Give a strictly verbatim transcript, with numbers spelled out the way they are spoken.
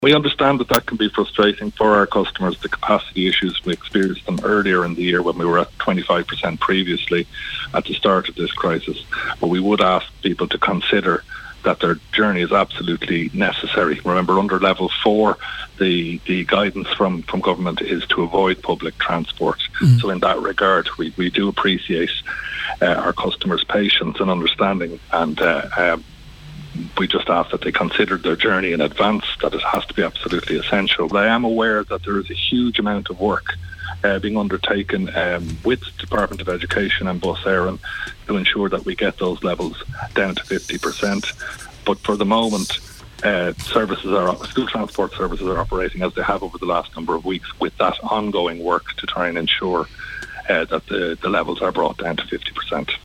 We understand that that can be frustrating for our customers, the capacity issues. We experienced them earlier in the year when we were at twenty-five percent previously at the start of this crisis. But we would ask people to consider that their journey is absolutely necessary. Remember, under level four, the, the guidance from, from government is to avoid public transport. Mm. So in that regard, we, we do appreciate uh, our customers' patience and understanding, and uh, um, we just ask that they consider their journey in advance, that it has to be absolutely essential. But I am aware that there is a huge amount of work uh, being undertaken um, with the Department of Education and Bus Éireann to ensure that we get those levels down to fifty percent. But for the moment, uh, services are school transport services are operating as they have over the last number of weeks, with that ongoing work to try and ensure uh, that the, the levels are brought down to fifty percent.